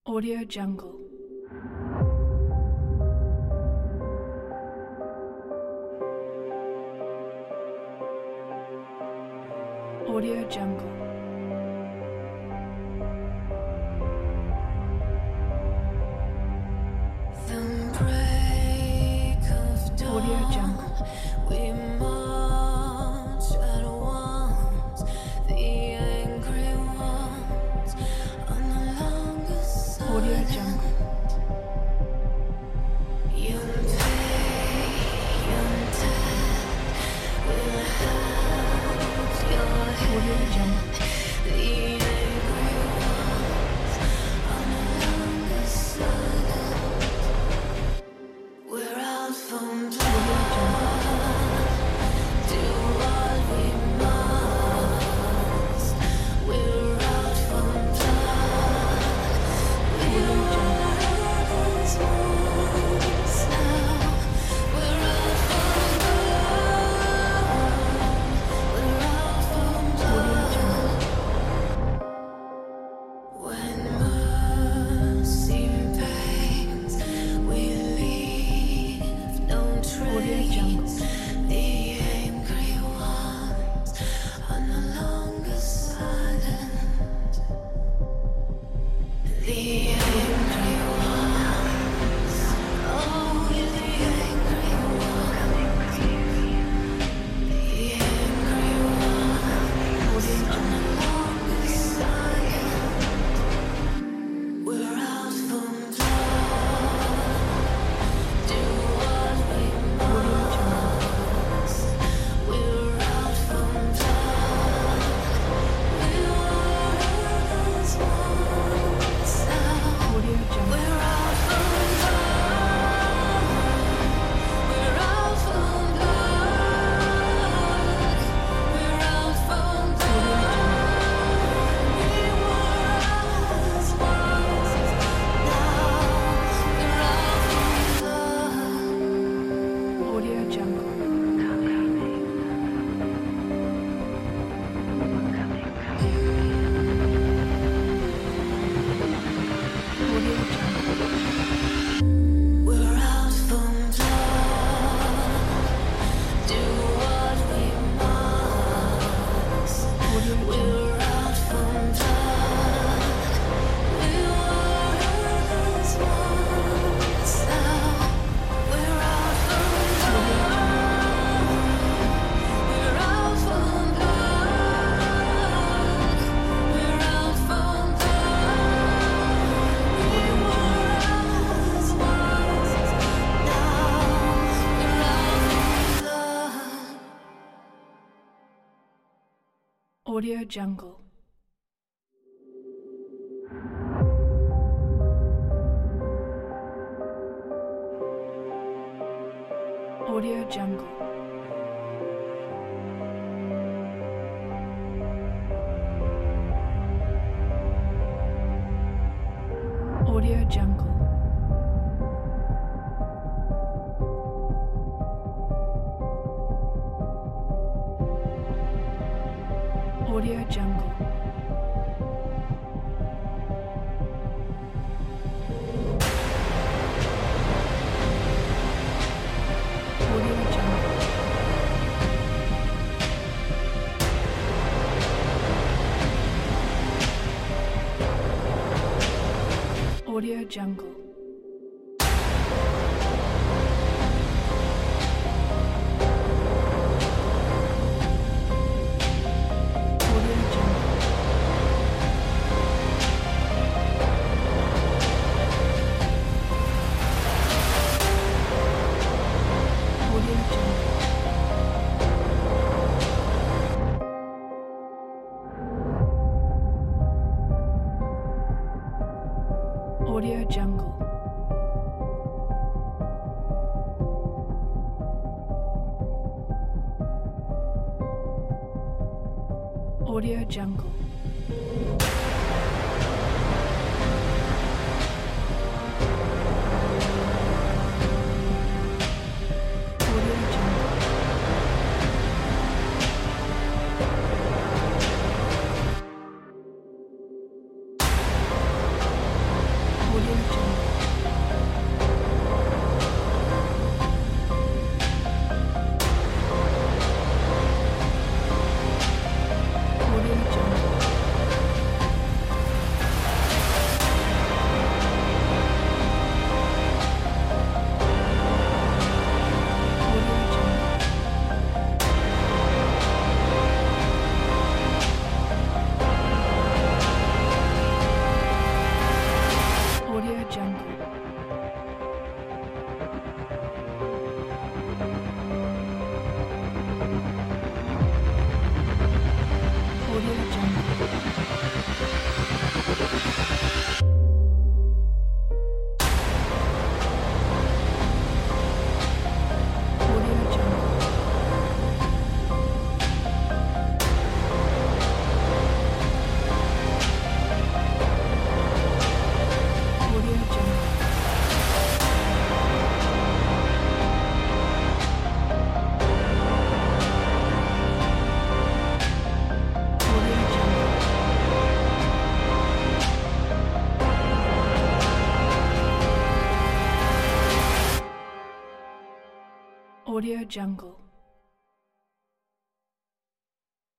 Audio Jungle. Audio Jungle. The break of dawn. Audio Jungle. We march at once, the angry ones on the longest Audio side. Jungle. Young pain, young death will have your Audio head. Jungle. The angry ones on the longest side. We're out from Audio Jungle. do what we must. We're out from Audio Jungle. ones now. We're out from we're out from Audio Jungle. when mercy pains, we leave no Audio trace. Jungle. The angry ones on the longest silent. The angry ones, oh, you're the angry ones. The angry ones Audio on Jungle. the longest silent. We're out from do what we Audio Jungle. must. We're out from we were as once now. Audio Jungle. We're out from we're out from we're out from Audio Jungle. we were as once now. We're out from Audio Jungle. Audio Jungle. We're out from do what we must. Audio Jungle. We're out from we were as once now. We're out from we're out from we're out from we were as once now. We're out from Audio Jungle. Audio Jungle. Audio Jungle. Audio Jungle. Audio Jungle. Audio Jungle. Audio Jungle. Audio Jungle. Audio Jungle. Audio Jungle. Audio Jungle. Audio Jungle. Audio Jungle. Audio Jungle. Audio Jungle. Audio Jungle. Audio Jungle. Audio Jungle. Audio Jungle. Audio Jungle.